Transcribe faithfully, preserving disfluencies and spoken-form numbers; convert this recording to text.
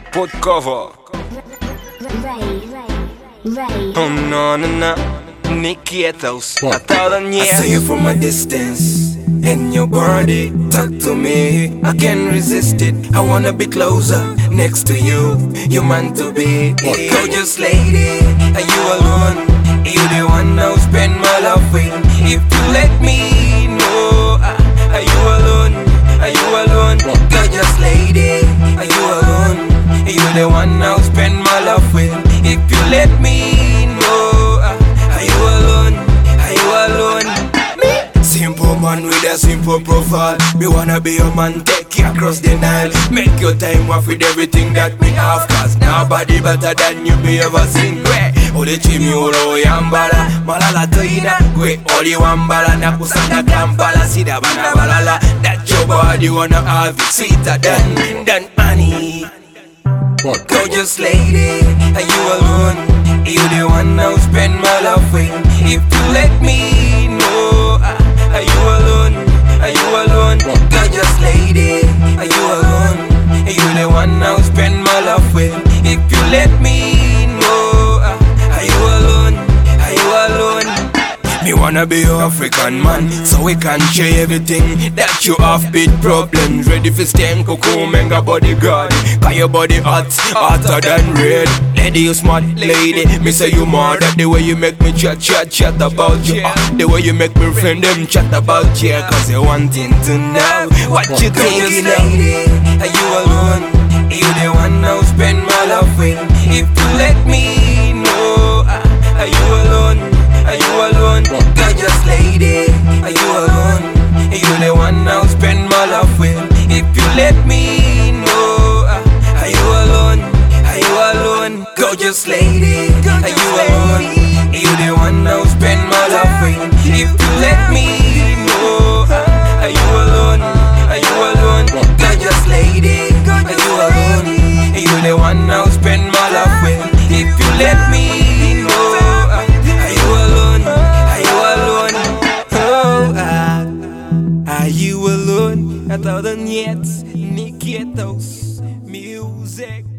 Pod cover. Ray, Ray, Oh no no no. Nikietos. I thought on I yeah. saw you from a distance, and your body talk to me. I can't resist it. I wanna be closer next to you. You meant to be gorgeous lady. Are you alone? You the one I'll spend my life with. If you let me know, are you alone? Are you alone? Gorgeous lady. Are you alone? You the one I'll spend my life with. If you let me know, are you alone? Are you alone? Me? Simple man with a simple profile. Me wanna be your man, take you across the Nile. Make your time off with everything that me have. Cause nobody better than you me ever seen. Kwe, ule chimi ulo yambala. Malala toina, kwe oli wambala. Nakusana kampala, sida bana balala. That your body wanna have it sweeter than, than honey. Gorgeous lady, are you alone? You the one I'll spend my life with. If you let me know, are you alone? Are you alone? Gorgeous lady, are you alone? You the one I'll spend my life with. If you let me know, are you alone? Are you alone? Me wanna be your African man, so we can share everything that you have big problems. Ready for stem cocoa menga bodyguard. Cause your body hot, hotter than red. Lady you smart lady, me say you mad at the way you make me chat chat chat about you. uh, The way you make me friend them chat about you. Cause you wanting to know what you thinking of. Are you alone? You the one I'll spend my life with. If you let me know, are you alone? Are you alone? Gorgeous lady, are you alone? You the one I'll spend my life with. If you let me know, are you alone? Are you alone? Gorgeous lady, are you alone? You the one I'll spend my life with. If you let me know, are you alone? Are you alone? Gorgeous lady, are you alone? You the one I'll spend my life with. If you let me know, are you alone? Are you alone? Oh, ah, are you alone? I thought on yet, Nikietos music.